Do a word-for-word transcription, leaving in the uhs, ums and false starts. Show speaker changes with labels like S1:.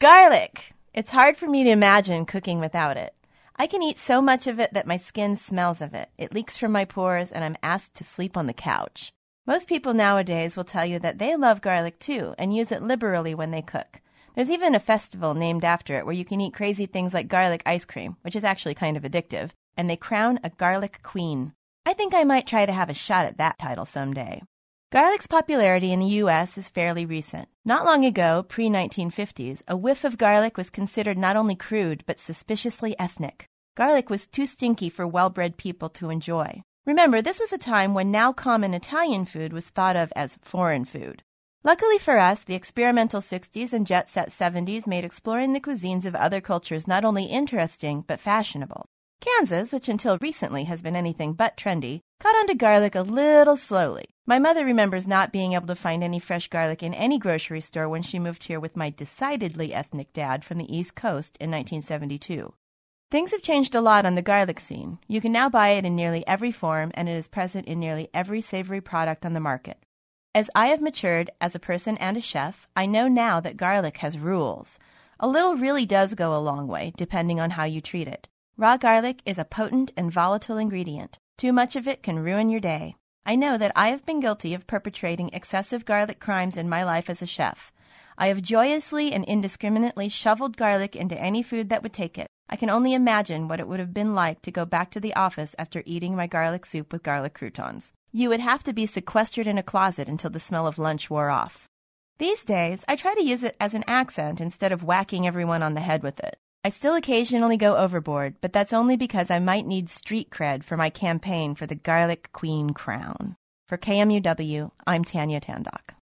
S1: Garlic! It's hard for me to imagine cooking without it. I can eat so much of it that my skin smells of it. It leaks from my pores, and I'm asked to sleep on the couch. Most people nowadays will tell you that they love garlic too and use it liberally when they cook. There's even a festival named after it where you can eat crazy things like garlic ice cream, which is actually kind of addictive, and they crown a garlic queen. I think I might try to have a shot at that title someday. Garlic's popularity in the U S is fairly recent. Not long ago, pre nineteen fifties, a whiff of garlic was considered not only crude, but suspiciously ethnic. Garlic was too stinky for well-bred people to enjoy. Remember, this was a time when now common Italian food was thought of as foreign food. Luckily for us, the experimental sixties and jet-set seventies made exploring the cuisines of other cultures not only interesting, but fashionable. Kansas, which until recently has been anything but trendy, caught onto garlic a little slowly. My mother remembers not being able to find any fresh garlic in any grocery store when she moved here with my decidedly ethnic dad from the East Coast in nineteen seventy-two. Things have changed a lot on the garlic scene. You can now buy it in nearly every form, and it is present in nearly every savory product on the market. As I have matured as a person and a chef, I know now that garlic has rules. A little really does go a long way, depending on how you treat it. Raw garlic is a potent and volatile ingredient. Too much of it can ruin your day. I know that I have been guilty of perpetrating excessive garlic crimes in my life as a chef. I have joyously and indiscriminately shoveled garlic into any food that would take it. I can only imagine what it would have been like to go back to the office after eating my garlic soup with garlic croutons. You would have to be sequestered in a closet until the smell of lunch wore off. These days, I try to use it as an accent instead of whacking everyone on the head with it. I still occasionally go overboard, but that's only because I might need street cred for my campaign for the Garlic Queen crown. For K M U W, I'm Tanya Tandock.